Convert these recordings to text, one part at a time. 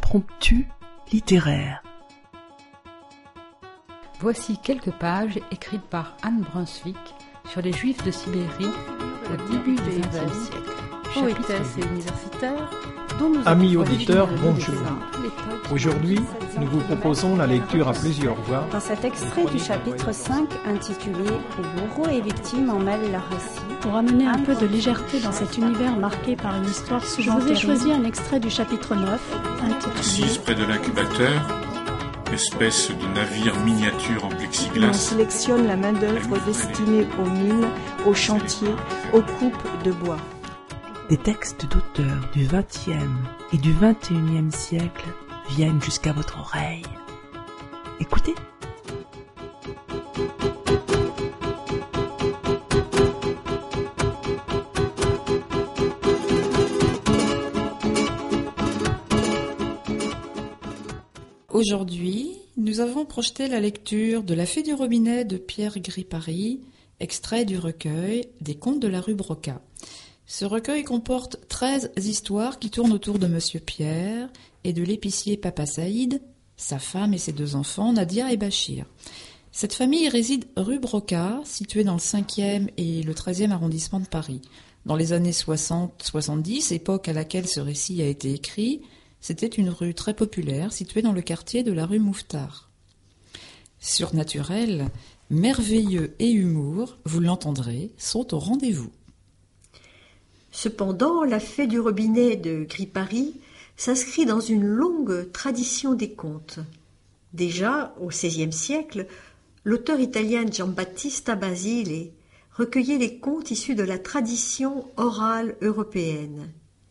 impromptu littéraire. Voici quelques pages écrites par Anne Brunswick sur les Juifs de Sibérie au début du XXe siècle. Poétesse et universitaire, Amis auditeurs, bonjour. Aujourd'hui, nous vous proposons la lecture à plusieurs voix. Dans cet extrait du chapitre 5 intitulé « Les bourreaux et victimes en mêlent leur récit », pour amener un peu de légèreté dans cet univers marqué par une histoire souvent terrible, je vous ai choisi un extrait du chapitre 9 intitulé « Assise près de l'incubateur, espèce de navire miniature en plexiglas. On sélectionne la main-d'œuvre destinée aux mines, aux chantiers, aux coupes de bois. » Des textes d'auteurs du XXe et du XXIe siècle viennent jusqu'à votre oreille. Écoutez. Aujourd'hui, nous avons projeté la lecture de La Fée du robinet de Pierre Gripari, extrait du recueil des Contes de la rue Broca. Ce recueil comporte 13 histoires qui tournent autour de Monsieur Pierre et de l'épicier Papa Saïd, sa femme et ses 2 enfants, Nadia et Bachir. Cette famille réside rue Broca, située dans le 5e et le 13e arrondissement de Paris. Dans les années 60-70, époque à laquelle ce récit a été écrit, c'était une rue très populaire située dans le quartier de la rue Mouffetard. Surnaturel, merveilleux et humour, vous l'entendrez, sont au rendez-vous. Cependant, La Fée du robinet de Gripari s'inscrit dans une longue tradition des contes. Déjà, au XVIe siècle, l'auteur italien Giambattista Basile recueillait les contes issus de la tradition orale européenne.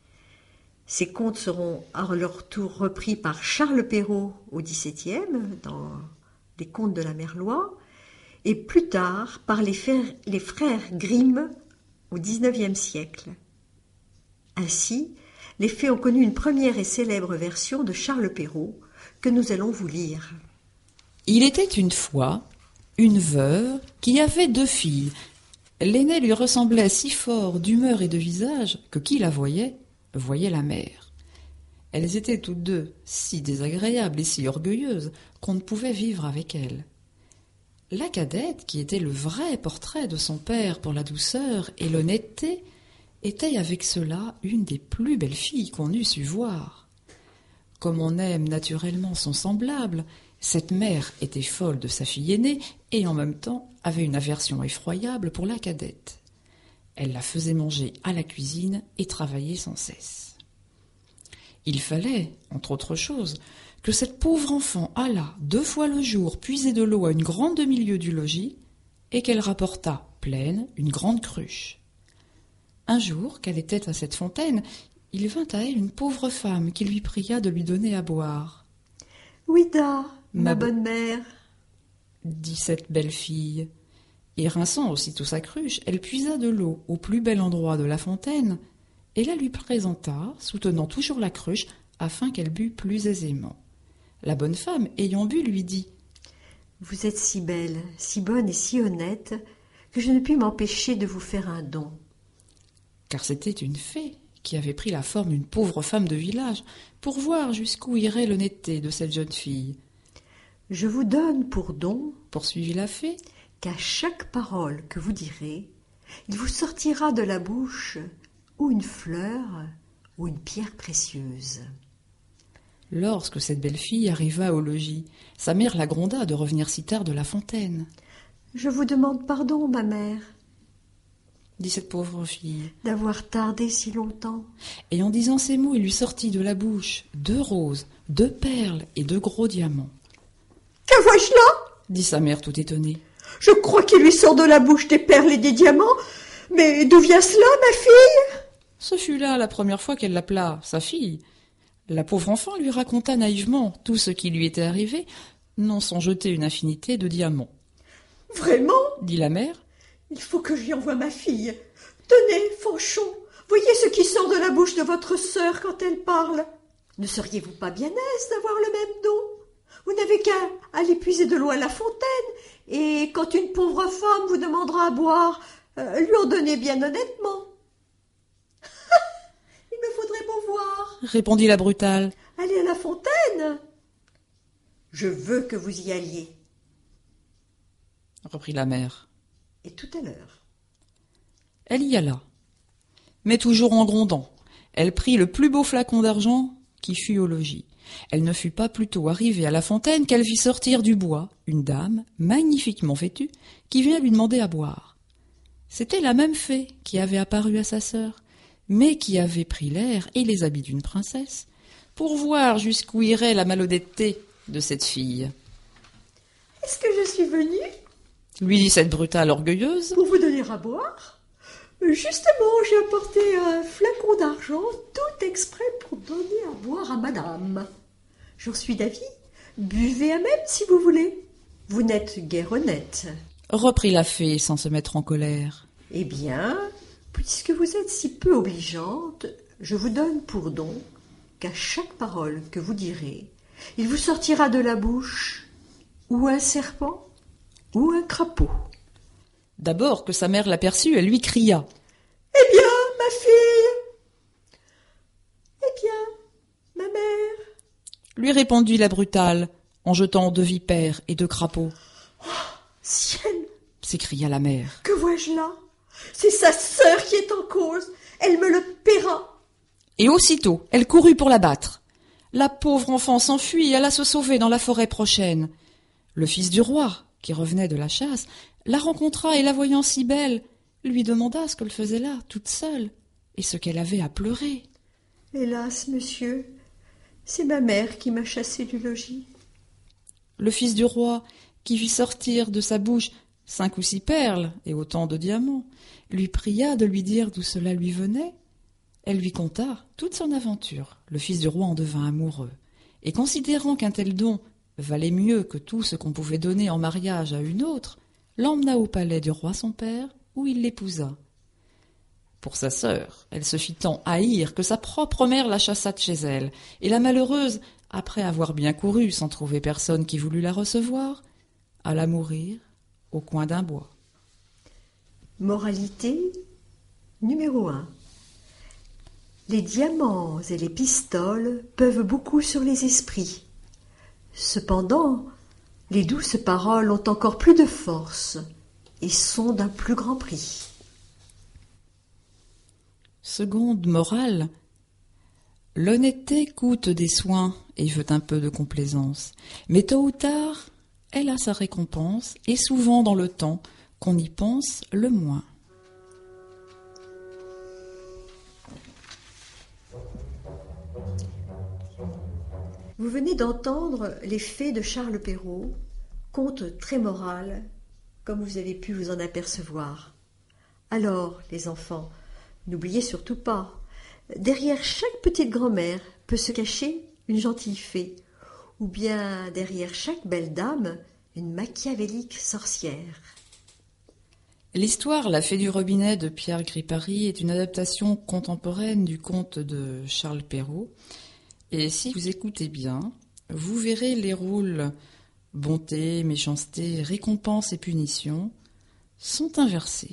Ces contes seront à leur tour repris par Charles Perrault au XVIIe, dans les contes de la Merlois, et plus tard par les frères Grimm au XIXe siècle. Ainsi, les Fées ont connu une première et célèbre version de Charles Perrault que nous allons vous lire. Il était une fois une veuve qui avait 2 filles. L'aînée lui ressemblait si fort d'humeur et de visage que qui la voyait la mère. Elles étaient toutes 2 si désagréables et si orgueilleuses qu'on ne pouvait vivre avec elles. La cadette, qui était le vrai portrait de son père pour la douceur et l'honnêteté, était avec cela une des plus belles filles qu'on eût su voir. Comme on aime naturellement son semblable, cette mère était folle de sa fille aînée et en même temps avait une aversion effroyable pour la cadette. Elle la faisait manger à la cuisine et travailler sans cesse. Il fallait, entre autres choses, que cette pauvre enfant allât 2 fois le jour puiser de l'eau à une grande demi-lieue du logis et qu'elle rapportât pleine une grande cruche. Un jour, qu'elle était à cette fontaine, il vint à elle une pauvre femme qui lui pria de lui donner à boire. « Oui-da, ma bonne mère, » dit cette belle fille. Et rinçant aussitôt sa cruche, elle puisa de l'eau au plus bel endroit de la fontaine et la lui présenta, soutenant toujours la cruche, afin qu'elle bût plus aisément. La bonne femme, ayant bu, lui dit « Vous êtes si belle, si bonne et si honnête que je ne puis m'empêcher de vous faire un don. » Car c'était une fée qui avait pris la forme d'une pauvre femme de village pour voir jusqu'où irait l'honnêteté de cette jeune fille. « Je vous donne pour don, poursuivit la fée, qu'à chaque parole que vous direz, il vous sortira de la bouche ou une fleur ou une pierre précieuse. » Lorsque cette belle fille arriva au logis, sa mère la gronda de revenir si tard de la fontaine. « Je vous demande pardon, ma mère, » dit cette pauvre fille, d'avoir tardé si longtemps. Et en disant ces mots, il lui sortit de la bouche 2 roses, 2 perles et 2 gros diamants. « Que vois-je là ?» dit sa mère tout étonnée. « Je crois qu'il lui sort de la bouche des perles et des diamants, mais d'où vient cela, ma fille ?» Ce fut là la première fois qu'elle l'appela sa fille. La pauvre enfant lui raconta naïvement tout ce qui lui était arrivé, non sans jeter une infinité de diamants. « Vraiment ?» dit la mère. « Il faut que je lui envoie ma fille. Tenez, Fanchon, voyez ce qui sort de la bouche de votre sœur quand elle parle. Ne seriez-vous pas bien aise d'avoir le même don ? Vous n'avez qu'à aller puiser de l'eau à la fontaine, et quand une pauvre femme vous demandera à boire, lui en donner bien honnêtement. » « Il me faudrait beau voir, » répondit la brutale. Aller à la fontaine? Je veux que vous y alliez. Reprit la mère. Et tout à l'heure. Elle y alla, mais toujours en grondant. Elle prit le plus beau flacon d'argent qui fut au logis. Elle ne fut pas plutôt arrivée à la fontaine qu'elle vit sortir du bois une dame, magnifiquement vêtue, qui vient lui demander à boire. C'était la même fée qui avait apparu à sa sœur, mais qui avait pris l'air et les habits d'une princesse, pour voir jusqu'où irait la malhonnêteté de cette fille. « Est-ce que je suis venue ?» lui dit cette brutale orgueilleuse. « Pour vous donner à boire ? Justement, j'ai apporté un flacon d'argent tout exprès pour donner à boire à madame. J'en suis d'avis. Buvez à même si vous voulez. Vous n'êtes guère honnête. » reprit la fée sans se mettre en colère. « Eh bien, puisque vous êtes si peu obligeante, je vous donne pour don qu'à chaque parole que vous direz, il vous sortira de la bouche ou un serpent ou un crapaud. » D'abord que sa mère l'aperçut, elle lui cria. « Eh bien, ma fille ! Eh bien, ma mère !» lui répondit la brutale, en jetant 2 vipères et 2 crapauds. Oh, « Ciel !» s'écria la mère. « Que vois-je là ? C'est sa sœur qui est en cause. Elle me le paiera. » Et aussitôt, elle courut pour la battre. La pauvre enfant s'enfuit et alla se sauver dans la forêt prochaine. Le fils du roi, qui revenait de la chasse, la rencontra et la voyant si belle, lui demanda ce qu'elle faisait là, toute seule, et ce qu'elle avait à pleurer. « Hélas, monsieur, c'est ma mère qui m'a chassée du logis. » Le fils du roi, qui vit sortir de sa bouche 5 ou 6 perles et autant de diamants, lui pria de lui dire d'où cela lui venait. Elle lui conta toute son aventure. Le fils du roi en devint amoureux, et considérant qu'un tel don valait mieux que tout ce qu'on pouvait donner en mariage à une autre, l'emmena au palais du roi son père, où il l'épousa. Pour sa sœur, elle se fit tant haïr que sa propre mère la chassa de chez elle, et la malheureuse, après avoir bien couru sans trouver personne qui voulût la recevoir, alla mourir au coin d'un bois. Moralité numéro 1. Les diamants et les pistoles peuvent beaucoup sur les esprits. Cependant, les douces paroles ont encore plus de force et sont d'un plus grand prix. Seconde morale, l'honnêteté coûte des soins et veut un peu de complaisance, mais tôt ou tard, elle a sa récompense, et souvent dans le temps qu'on y pense le moins. Vous venez d'entendre les Fées de Charles Perrault, conte très moral, comme vous avez pu vous en apercevoir. Alors, les enfants, n'oubliez surtout pas, derrière chaque petite grand-mère peut se cacher une gentille fée, ou bien derrière chaque belle dame, une machiavélique sorcière. L'histoire La Fée du robinet de Pierre Gripari est une adaptation contemporaine du conte de Charles Perrault. Et si vous écoutez bien, vous verrez les rôles bonté, méchanceté, récompense et punition sont inversés.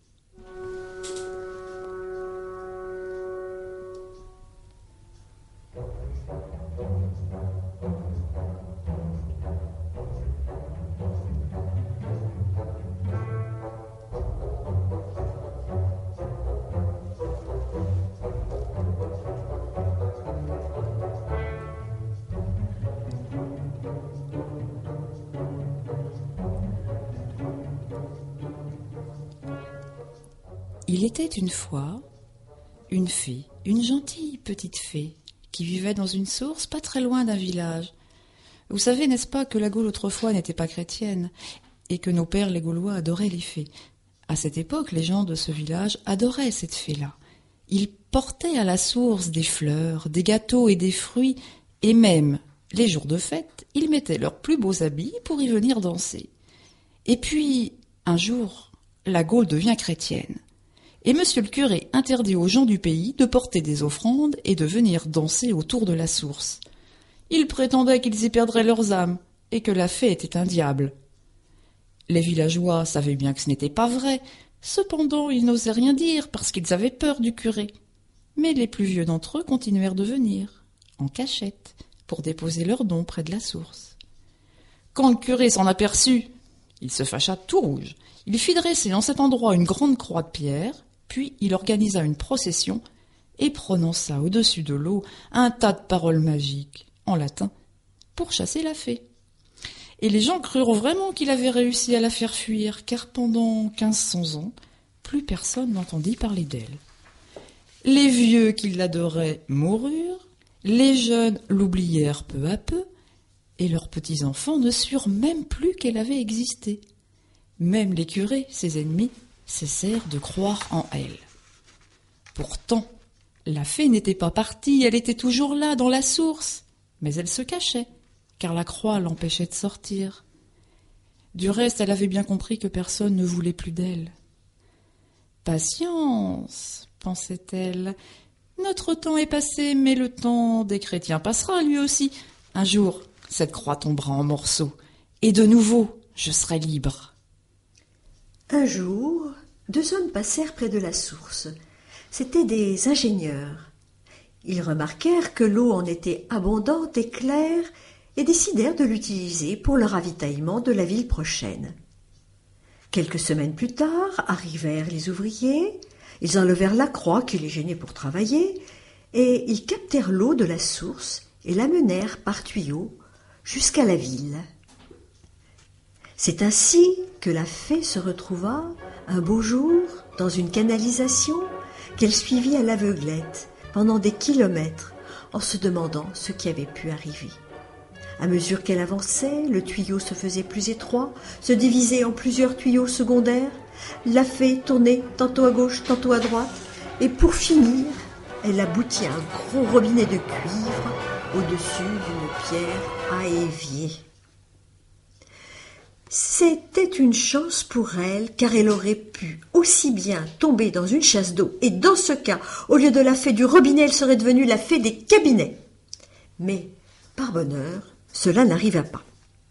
Il était une fois une fée, une gentille petite fée, qui vivait dans une source pas très loin d'un village. Vous savez, n'est-ce pas, que la Gaule autrefois n'était pas chrétienne, et que nos pères les Gaulois adoraient les fées. À cette époque, les gens de ce village adoraient cette fée-là. Ils portaient à la source des fleurs, des gâteaux et des fruits, et même, les jours de fête, ils mettaient leurs plus beaux habits pour y venir danser. Et puis, un jour, la Gaule devient chrétienne. Et monsieur le curé interdit aux gens du pays de porter des offrandes et de venir danser autour de la source. Ils prétendaient qu'ils y perdraient leurs âmes et que la fée était un diable. Les villageois savaient bien que ce n'était pas vrai, cependant ils n'osaient rien dire parce qu'ils avaient peur du curé. Mais les plus vieux d'entre eux continuèrent de venir, en cachette, pour déposer leurs dons près de la source. Quand le curé s'en aperçut, il se fâcha tout rouge. Il fit dresser en cet endroit une grande croix de pierre, puis il organisa une procession et prononça au-dessus de l'eau un tas de paroles magiques, en latin, pour chasser la fée. Et les gens crurent vraiment qu'il avait réussi à la faire fuir, car pendant 1500 ans, plus personne n'entendit parler d'elle. Les vieux qui l'adoraient moururent, les jeunes l'oublièrent peu à peu, et leurs petits-enfants ne surent même plus qu'elle avait existé. Même les curés, ses ennemis, cessèrent de croire en elle. Pourtant, la fée n'était pas partie, elle était toujours là, dans la source, mais elle se cachait, car la croix l'empêchait de sortir. Du reste, elle avait bien compris que personne ne voulait plus d'elle. « Patience, pensait-elle, notre temps est passé, mais le temps des chrétiens passera lui aussi. Un jour, cette croix tombera en morceaux, et de nouveau, je serai libre. » Un jour, 2 hommes passèrent près de la source. C'étaient des ingénieurs. Ils remarquèrent que l'eau en était abondante et claire et décidèrent de l'utiliser pour le ravitaillement de la ville prochaine. Quelques semaines plus tard, arrivèrent les ouvriers. Ils enlevèrent la croix qui les gênait pour travailler et ils captèrent l'eau de la source et l'amenèrent par tuyau jusqu'à la ville. C'est ainsi que la fée se retrouva un beau jour dans une canalisation qu'elle suivit à l'aveuglette pendant des kilomètres en se demandant ce qui avait pu arriver. À mesure qu'elle avançait, le tuyau se faisait plus étroit, se divisait en plusieurs tuyaux secondaires. La fée tournait tantôt à gauche, tantôt à droite, et pour finir, elle aboutit à un gros robinet de cuivre au-dessus d'une pierre à évier. C'était une chance pour elle, car elle aurait pu aussi bien tomber dans une chasse d'eau, et dans ce cas, au lieu de la fée du robinet, elle serait devenue la fée des cabinets. Mais, par bonheur, cela n'arriva pas.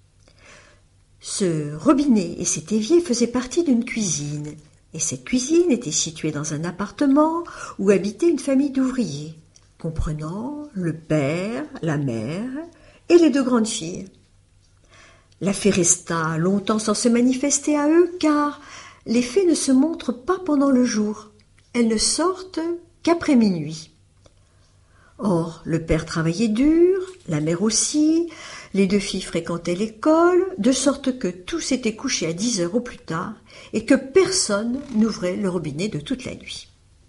Ce robinet et cet évier faisaient partie d'une cuisine, et cette cuisine était située dans un appartement où habitait une famille d'ouvriers, comprenant le père, la mère et les 2 grandes filles. La fée resta longtemps sans se manifester à eux, car les fées ne se montrent pas pendant le jour, elles ne sortent qu'après minuit. Or, le père travaillait dur, la mère aussi, les 2 filles fréquentaient l'école, de sorte que tous s'étaient couchés à 10 heures au plus tard, et que personne n'ouvrait le robinet de toute la nuit.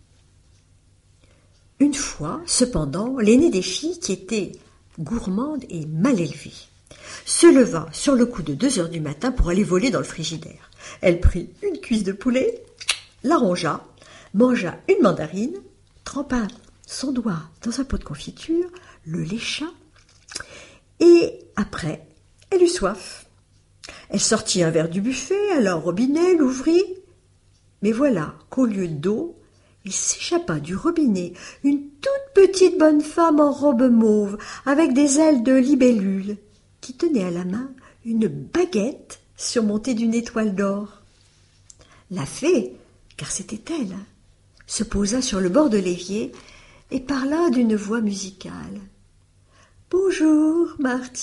Une fois, cependant, l'aînée des filles, qui était gourmande et mal élevée, se leva sur le coup de 2 heures du matin pour aller voler dans le frigidaire. Elle prit une cuisse de poulet, la rongea, mangea une mandarine, trempa son doigt dans un pot de confiture, le lécha, et après, elle eut soif. Elle sortit un verre du buffet, alla au robinet, l'ouvrit, mais voilà qu'au lieu d'eau, il s'échappa du robinet une toute petite bonne femme en robe mauve, avec des ailes de libellule, qui tenait à la main une baguette surmontée d'une étoile d'or. La fée, car c'était elle, se posa sur le bord de l'évier et parla d'une voix musicale. « Bonjour, Martine. »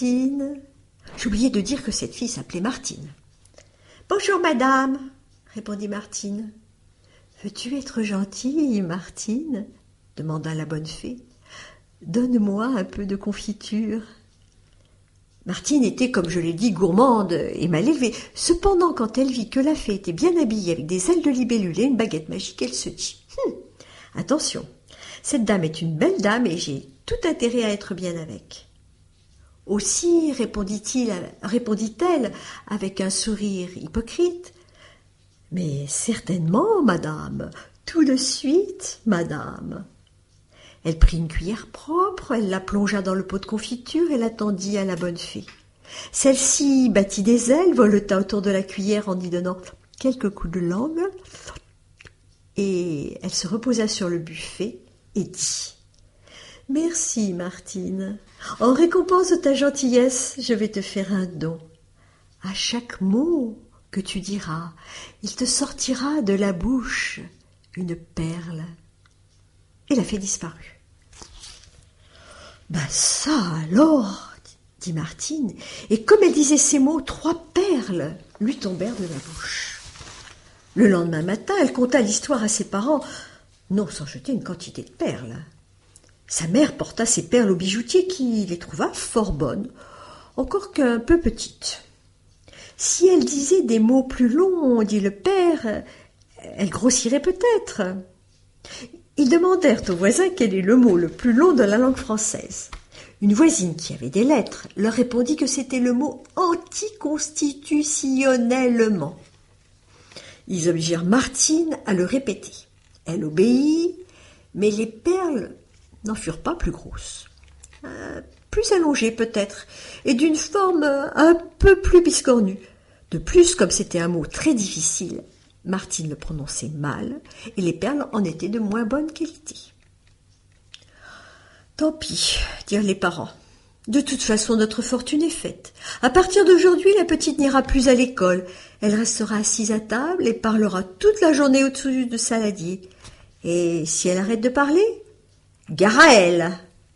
J'oubliais de dire que cette fille s'appelait Martine. « Bonjour, madame, » répondit Martine. « Veux-tu être gentille, Martine ?» demanda la bonne fée. « Donne-moi un peu de confiture. » Martine était, comme je l'ai dit, gourmande et mal élevée. Cependant, quand elle vit que la fée était bien habillée avec des ailes de libellule et une baguette magique, elle se dit « Attention, cette dame est une belle dame et j'ai tout intérêt à être bien avec. » Aussi, répondit-elle avec un sourire hypocrite, « Mais certainement, madame, tout de suite, madame. » Elle prit une cuillère propre, elle la plongea dans le pot de confiture et la tendit à la bonne fée. Celle-ci battit des ailes, voleta autour de la cuillère en y donnant quelques coups de langue, et elle se reposa sur le buffet et dit « Merci, Martine. En récompense de ta gentillesse, je vais te faire un don. À chaque mot que tu diras, il te sortira de la bouche une perle. » Et la fée disparut. Ben ça alors, dit Martine, et comme elle disait ces mots, 3 perles lui tombèrent de la bouche. Le lendemain matin, elle conta l'histoire à ses parents, non sans jeter une quantité de perles. Sa mère porta ses perles au bijoutier qui les trouva fort bonnes, encore qu'un peu petites. Si elle disait des mots plus longs, dit le père, elle grossirait peut-être. Ils demandèrent aux voisins quel est le mot le plus long de la langue française. Une voisine qui avait des lettres leur répondit que c'était le mot « anticonstitutionnellement ». Ils obligèrent Martine à le répéter. Elle obéit, mais les perles n'en furent pas plus grosses. Plus allongées peut-être, et d'une forme un peu plus biscornue. De plus, comme c'était un mot très difficile, Martine le prononçait mal, et les perles en étaient de moins bonne qualité. Tant pis, dirent les parents. De toute façon, notre fortune est faite. À partir d'aujourd'hui, la petite n'ira plus à l'école. Elle restera assise à table et parlera toute la journée au-dessus de saladier. Et si elle arrête de parler, gare à elle.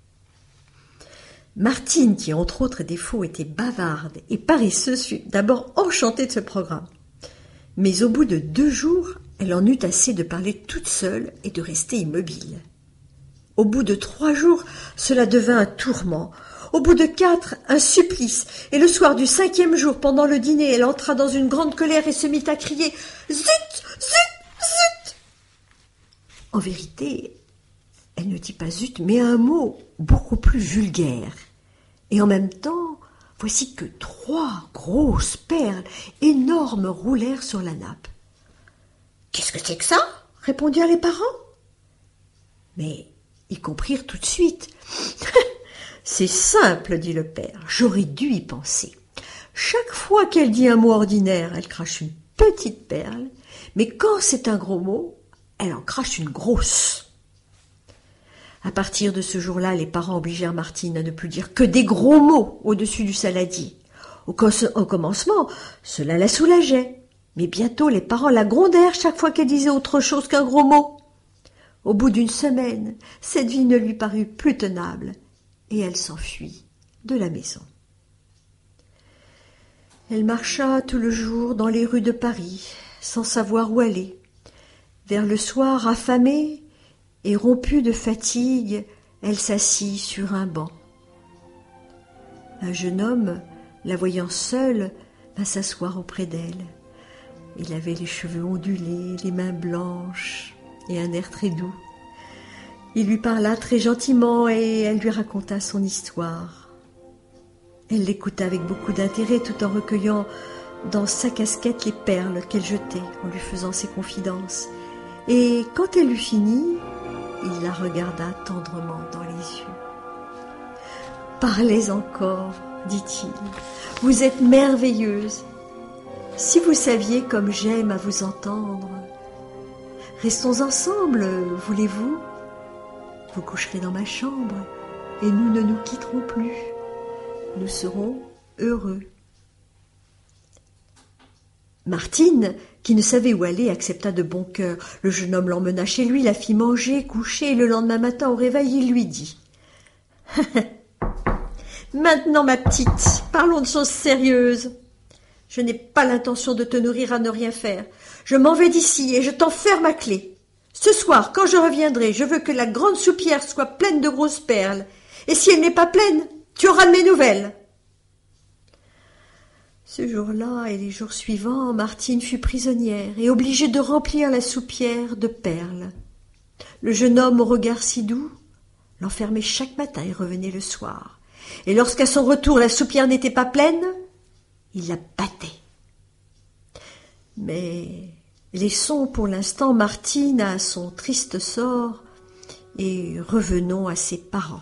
Martine, qui entre autres défauts était bavarde et paresseuse, fut d'abord enchantée de ce programme. Mais au bout de 2 jours, elle en eut assez de parler toute seule et de rester immobile. Au bout de 3 jours, cela devint un tourment. Au bout de 4, un supplice. Et le soir du 5e jour, pendant le dîner, elle entra dans une grande colère et se mit à crier « Zut, zut, zut !» En vérité, elle ne dit pas zut, mais un mot beaucoup plus vulgaire. Et en même temps, voici que 3 grosses perles énormes roulèrent sur la nappe. « Qu'est-ce que c'est que ça ?» répondirent les parents. Mais ils comprirent tout de suite. « C'est simple, dit le père, j'aurais dû y penser. Chaque fois qu'elle dit un mot ordinaire, elle crache une petite perle, mais quand c'est un gros mot, elle en crache une grosse. » À partir de ce jour-là, les parents obligèrent Martine à ne plus dire que des gros mots au-dessus du saladier. Au commencement, cela la soulageait, mais bientôt les parents la grondèrent chaque fois qu'elle disait autre chose qu'un gros mot. Au bout d'une semaine, cette vie ne lui parut plus tenable, et elle s'enfuit de la maison. Elle marcha tout le jour dans les rues de Paris, sans savoir où aller. Vers le soir, affamée et rompue de fatigue, elle s'assit sur un banc. Un jeune homme, la voyant seule, vint s'asseoir auprès d'elle. Il avait les cheveux ondulés, les mains blanches et un air très doux. Il lui parla très gentiment et elle lui raconta son histoire. Elle l'écouta avec beaucoup d'intérêt tout en recueillant dans sa casquette les perles qu'elle jetait en lui faisant ses confidences. Et quand elle eut fini, il la regarda tendrement dans les yeux. « Parlez encore, dit-il, vous êtes merveilleuse. Si vous saviez comme j'aime à vous entendre. Restons ensemble, voulez-vous ? Vous coucherez dans ma chambre et nous ne nous quitterons plus. Nous serons heureux. » Martine, qui ne savait où aller, accepta de bon cœur. Le jeune homme l'emmena chez lui, la fit manger, coucher, et le lendemain matin au réveil, il lui dit « Maintenant, ma petite, parlons de choses sérieuses. Je n'ai pas l'intention de te nourrir à ne rien faire. Je m'en vais d'ici et je t'enferme à clé. Ce soir, quand je reviendrai, je veux que la grande soupière soit pleine de grosses perles. Et si elle n'est pas pleine, tu auras de mes nouvelles. » Ce jour-là et les jours suivants, Martine fut prisonnière et obligée de remplir la soupière de perles. Le jeune homme au regard si doux l'enfermait chaque matin et revenait le soir. Et lorsqu'à son retour la soupière n'était pas pleine, il la battait. Mais laissons pour l'instant Martine à son triste sort et revenons à ses parents.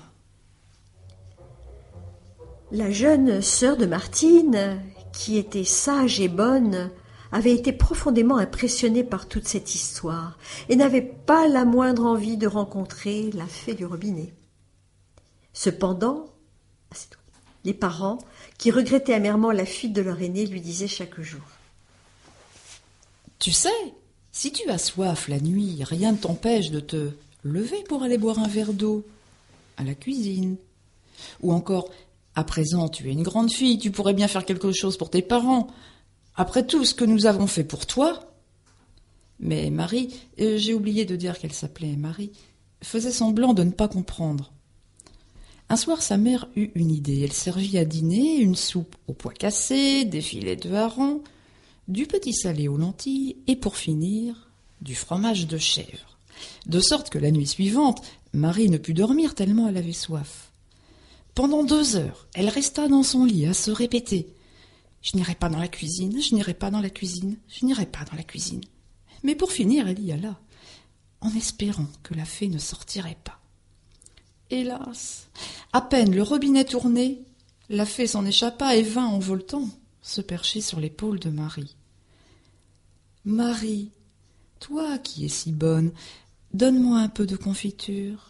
La jeune sœur de Martine, qui était sage et bonne, avait été profondément impressionnée par toute cette histoire et n'avait pas la moindre envie de rencontrer la fée du robinet. Cependant, les parents, qui regrettaient amèrement la fuite de leur aîné, lui disaient chaque jour « Tu sais, si tu as soif la nuit, rien ne t'empêche de te lever pour aller boire un verre d'eau à la cuisine. Ou encore, à présent, tu es une grande fille, tu pourrais bien faire quelque chose pour tes parents. Après tout ce que nous avons fait pour toi. Mais Marie, j'ai oublié de dire qu'elle s'appelait Marie, faisait semblant de ne pas comprendre. Un soir, sa mère eut une idée. Elle servit à dîner une soupe aux pois cassés, des filets de hareng, du petit salé aux lentilles et, pour finir, du fromage de chèvre. De sorte que la nuit suivante, Marie ne put dormir tellement elle avait soif. Pendant 2 heures, elle resta dans son lit à se répéter « Je n'irai pas dans la cuisine, je n'irai pas dans la cuisine, je n'irai pas dans la cuisine. » Mais pour finir, elle y alla, en espérant que la fée ne sortirait pas. Hélas, à peine le robinet tourné, la fée s'en échappa et vint en voletant se percher sur l'épaule de Marie. « Marie, toi qui es si bonne, donne-moi un peu de confiture. »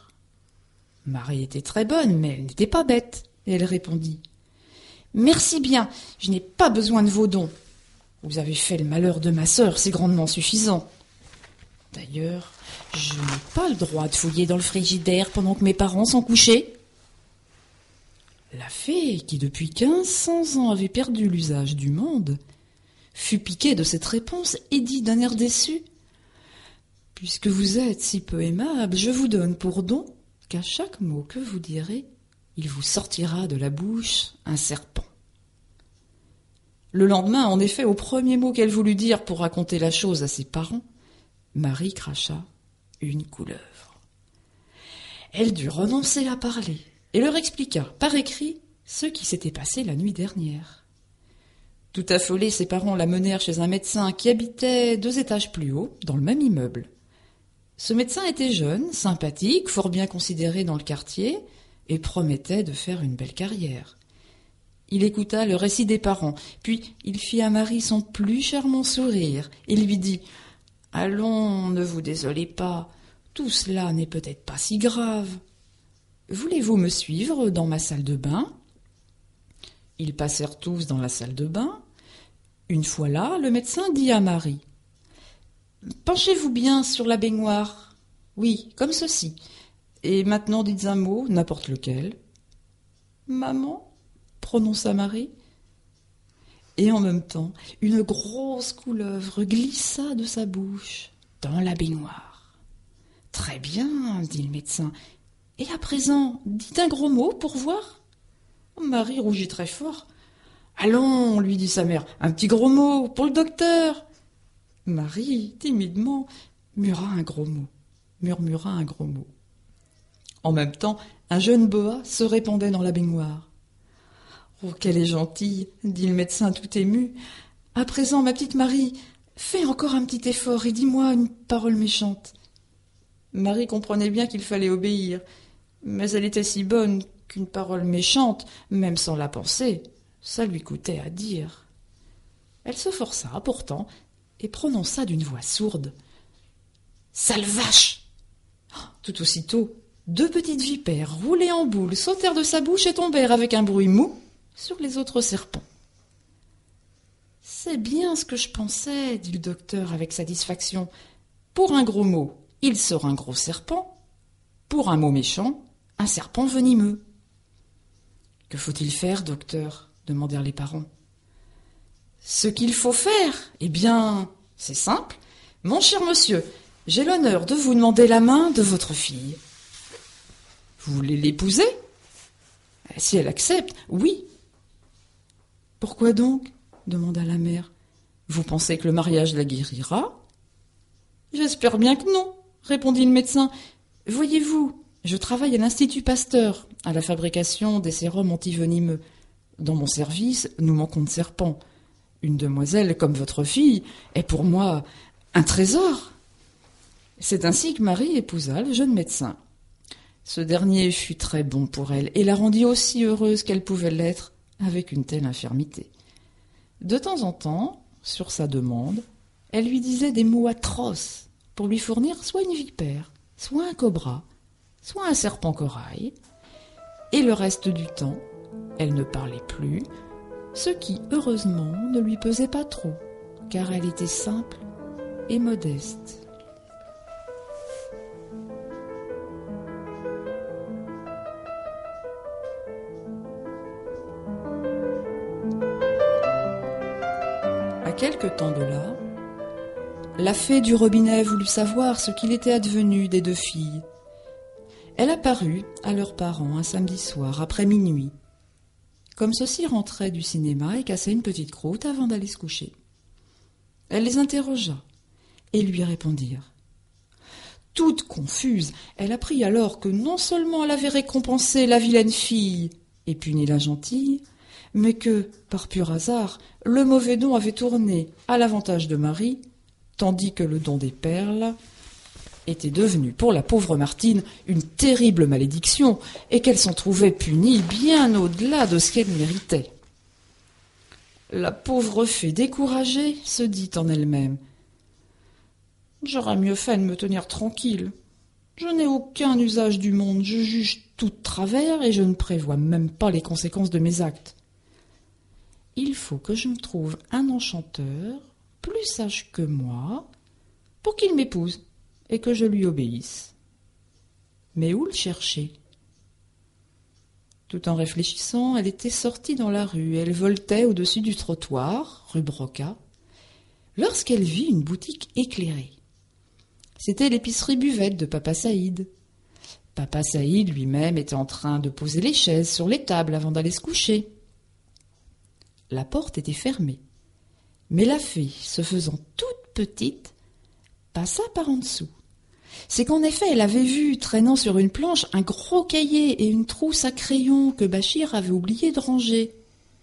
Marie était très bonne, mais elle n'était pas bête, et elle répondit « Merci bien, je n'ai pas besoin de vos dons. Vous avez fait le malheur de ma sœur, c'est grandement suffisant. D'ailleurs, je n'ai pas le droit de fouiller dans le frigidaire pendant que mes parents sont couchés. » La fée, qui depuis 1500 ans avait perdu l'usage du monde, fut piquée de cette réponse et dit d'un air déçu « Puisque vous êtes si peu aimable, je vous donne pour don qu'à chaque mot que vous direz, il vous sortira de la bouche un serpent. » Le lendemain, en effet, au premier mot qu'elle voulut dire pour raconter la chose à ses parents, Marie cracha une couleuvre. Elle dut renoncer à parler et leur expliqua par écrit ce qui s'était passé la nuit dernière. Tout affolés, ses parents la menèrent chez un médecin qui habitait 2 étages plus haut, dans le même immeuble. Ce médecin était jeune, sympathique, fort bien considéré dans le quartier et promettait de faire une belle carrière. Il écouta le récit des parents, puis il fit à Marie son plus charmant sourire et lui dit « Allons, ne vous désolez pas, tout cela n'est peut-être pas si grave. Voulez-vous me suivre dans ma salle de bain ?» Ils passèrent tous dans la salle de bain. Une fois là, le médecin dit à Marie « Penchez-vous bien sur la baignoire. Oui, comme ceci. Et maintenant dites un mot, n'importe lequel. »« Maman ?» prononça Marie. Et en même temps, une grosse couleuvre glissa de sa bouche dans la baignoire. « Très bien, dit le médecin. Et à présent, dites un gros mot pour voir. » Marie rougit très fort. « Allons, lui dit sa mère, un petit gros mot pour le docteur. » Marie, timidement, murmura un gros mot. En même temps, un jeune boa se répandait dans la baignoire. « Oh, qu'elle est gentille, dit le médecin tout ému. À présent, ma petite Marie, fais encore un petit effort et dis-moi une parole méchante. » Marie comprenait bien qu'il fallait obéir, mais elle était si bonne qu'une parole méchante, même sans la penser, ça lui coûtait à dire. Elle se força pourtant et prononça d'une voix sourde « Sale vache !» Tout aussitôt, 2 petites vipères roulées en boule sautèrent de sa bouche et tombèrent avec un bruit mou sur les autres serpents. « C'est bien ce que je pensais, dit le docteur avec satisfaction. Pour un gros mot, il sera un gros serpent. Pour un mot méchant, un serpent venimeux. » « Que faut-il faire, docteur ?» demandèrent les parents. « Ce qu'il faut faire, eh bien, c'est simple. Mon cher monsieur, j'ai l'honneur de vous demander la main de votre fille. »« Vous voulez l'épouser ?»« Si elle accepte, oui. »« Pourquoi donc ?» demanda la mère. « Vous pensez que le mariage la guérira ?»« J'espère bien que non, » répondit le médecin. « Voyez-vous, je travaille à l'Institut Pasteur, à la fabrication des sérums antivenimeux. Dans mon service, nous manquons de serpents. Une demoiselle comme votre fille est pour moi un trésor. » C'est ainsi que Marie épousa le jeune médecin. Ce dernier fut très bon pour elle et la rendit aussi heureuse qu'elle pouvait l'être avec une telle infirmité. De temps en temps, sur sa demande, elle lui disait des mots atroces pour lui fournir soit une vipère, soit un cobra, soit un serpent corail, et le reste du temps, elle ne parlait plus, ce qui, heureusement, ne lui pesait pas trop, car elle était simple et modeste. quelque temps de là, la fée du robinet voulut savoir ce qu'il était advenu des deux filles. Elle apparut à leurs parents un samedi soir, après minuit, comme ceux-ci rentraient du cinéma et cassaient une petite croûte avant d'aller se coucher. Elle les interrogea et lui répondirent. Toute confuse, elle apprit alors que non seulement elle avait récompensé la vilaine fille et puni la gentille, mais que, par pur hasard, le mauvais don avait tourné à l'avantage de Marie, tandis que le don des perles était devenu pour la pauvre Martine une terrible malédiction et qu'elle s'en trouvait punie bien au-delà de ce qu'elle méritait. La pauvre fée découragée se dit en elle-même « J'aurais mieux fait de me tenir tranquille. Je n'ai aucun usage du monde, je juge tout de travers et je ne prévois même pas les conséquences de mes actes. Il faut que je me trouve un enchanteur plus sage que moi pour qu'il m'épouse et que je lui obéisse. Mais où le chercher ? Tout en réfléchissant, elle était sortie dans la rue. Elle voltait au-dessus du trottoir, rue Broca, lorsqu'elle vit une boutique éclairée. C'était l'épicerie buvette de Papa Saïd. Papa Saïd lui-même était en train de poser les chaises sur les tables avant d'aller se coucher. La porte était fermée, mais la fée, se faisant toute petite, passa par en dessous. C'est qu'en effet, elle avait vu, traînant sur une planche, un gros cahier et une trousse à crayons que Bachir avait oublié de ranger.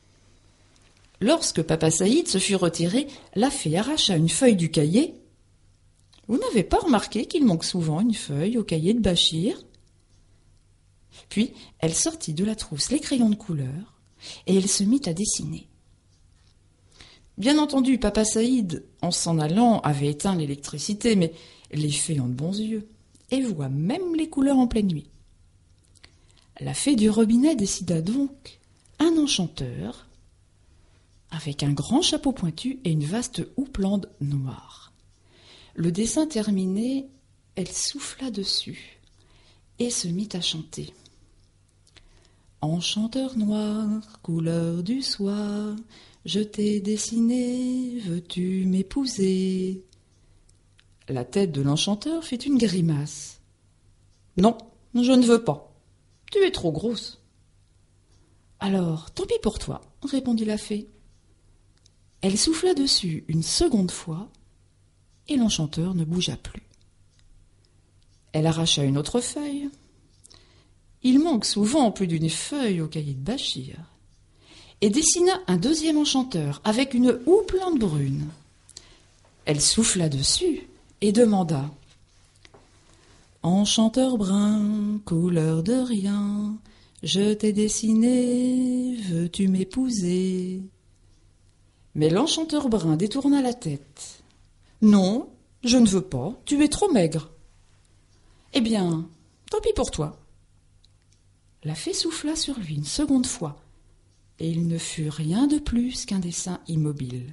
Lorsque Papa Saïd se fut retiré, la fée arracha une feuille du cahier. Vous n'avez pas remarqué qu'il manque souvent une feuille au cahier de Bachir ? Puis, elle sortit de la trousse les crayons de couleur et elle se mit à dessiner. Bien entendu, Papa Saïd, en s'en allant, avait éteint l'électricité, mais les fées ont de bons yeux et voient même les couleurs en pleine nuit. La fée du robinet décida donc un enchanteur avec un grand chapeau pointu et une vaste houppelande noire. Le dessin terminé, elle souffla dessus et se mit à chanter. Enchanteur noir, couleur du soir, je t'ai dessiné, veux-tu m'épouser ? La tête de l'enchanteur fit une grimace. Non, je ne veux pas. Tu es trop grosse. Alors, tant pis pour toi, répondit la fée. Elle souffla dessus une seconde fois et l'enchanteur ne bougea plus. Elle arracha une autre feuille. Il manque souvent plus d'une feuille au cahier de Bachir. Et dessina un deuxième enchanteur avec une houppelande brune. Elle souffla dessus et demanda « Enchanteur brun, couleur de rien, je t'ai dessiné, veux-tu m'épouser ?» Mais l'enchanteur brun détourna la tête. « Non, je ne veux pas, tu es trop maigre. »« Eh bien, tant pis pour toi. » La fée souffla sur lui une seconde fois, et il ne fut rien de plus qu'un dessin immobile.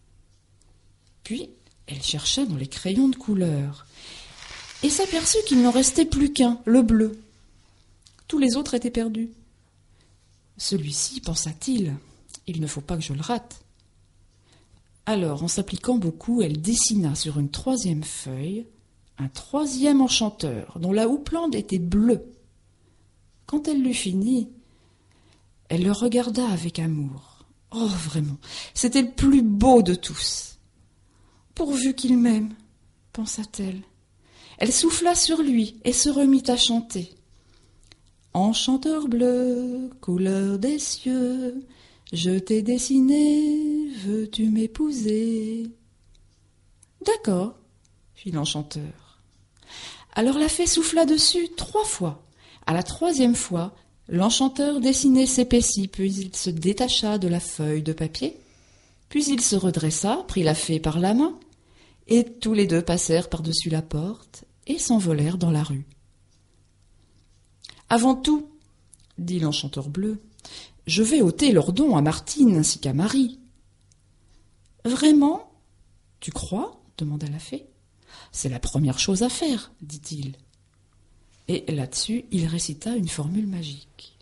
Puis, elle chercha dans les crayons de couleur, et s'aperçut qu'il n'en restait plus qu'un, le bleu. Tous les autres étaient perdus. Celui-ci, pensa-t-il, il ne faut pas que je le rate. Alors, en s'appliquant beaucoup, elle dessina sur une troisième feuille un troisième enchanteur, dont la houppelande était bleue. Quand elle l'eut fini, elle le regarda avec amour. Oh, vraiment, c'était le plus beau de tous. Pourvu qu'il m'aime, pensa-t-elle. Elle souffla sur lui et se remit à chanter. Enchanteur bleu, couleur des cieux, je t'ai dessiné, veux-tu m'épouser ? D'accord, fit l'enchanteur. Alors la fée souffla dessus 3 fois. À la 3e fois, l'enchanteur dessinait s'épaissit, puis il se détacha de la feuille de papier, puis il se redressa, prit la fée par la main, et tous les deux passèrent par-dessus la porte et s'envolèrent dans la rue. Avant tout, dit l'enchanteur bleu, je vais ôter leur don à Martine ainsi qu'à Marie. Vraiment ? Tu crois ? demanda la fée. C'est la première chose à faire, dit-il. Et là-dessus, il récita une formule magique.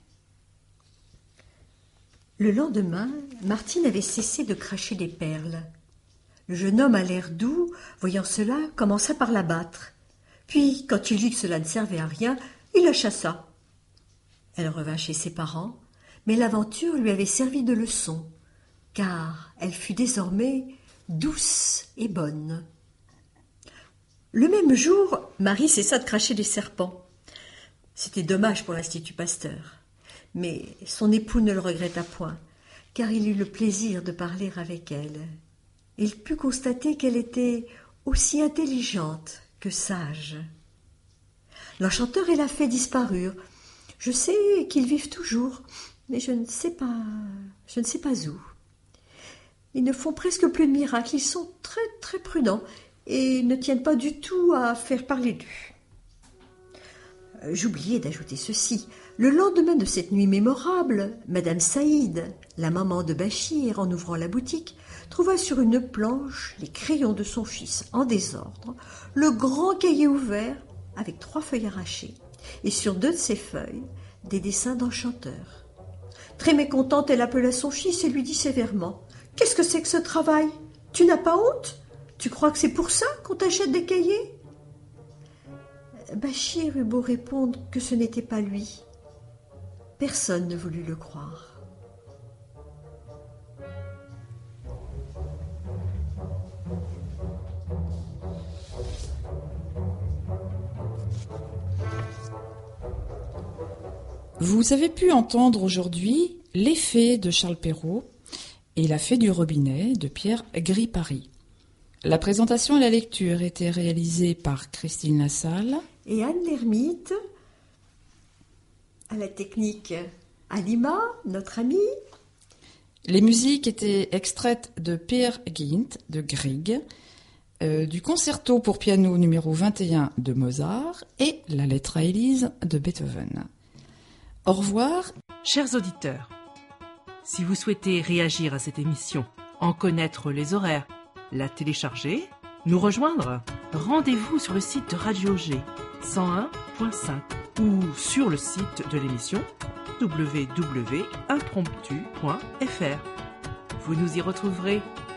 Le lendemain, Martine avait cessé de cracher des perles. Le jeune homme à l'air doux, voyant cela, commença par la battre. Puis, quand il vit que cela ne servait à rien, il la chassa. Elle revint chez ses parents, mais l'aventure lui avait servi de leçon, car elle fut désormais douce et bonne. Le même jour, Marie cessa de cracher des serpents. C'était dommage pour l'Institut Pasteur, mais son époux ne le regretta point, car il eut le plaisir de parler avec elle. Il put constater qu'elle était aussi intelligente que sage. L'enchanteur et la fée disparurent. Je sais qu'ils vivent toujours, mais je ne sais pas où. Ils ne font presque plus de miracles, ils sont très très prudents et ne tiennent pas du tout à faire parler d'eux. J'oubliais d'ajouter ceci. Le lendemain de cette nuit mémorable, Madame Saïd, la maman de Bachir, en ouvrant la boutique, trouva sur une planche les crayons de son fils en désordre, le grand cahier ouvert avec 3 feuilles arrachées, et sur 2 de ces feuilles, des dessins d'enchanteurs. Très mécontente, elle appela son fils et lui dit sévèrement « Qu'est-ce que c'est que ce travail? Tu n'as pas honte? Tu crois que c'est pour ça qu'on t'achète des cahiers ?» Bachir eut beau répondre que ce n'était pas lui. Personne ne voulut le croire. Vous avez pu entendre aujourd'hui Les Fées de Charles Perrault et La Fée du robinet de Pierre Gripari. La présentation et la lecture étaient réalisées par Christine Lassalle et Anne Lermite. À la technique, Alima, notre amie. Les musiques étaient extraites de Peer Gynt de Grieg, du concerto pour piano numéro 21 de Mozart et la lettre à Élise de Beethoven. Au revoir. Chers auditeurs, si vous souhaitez réagir à cette émission, en connaître les horaires, la télécharger, nous rejoindre, rendez-vous sur le site de Radio G 101.5 ou sur le site de l'émission www.impromptu.fr. Vous nous y retrouverez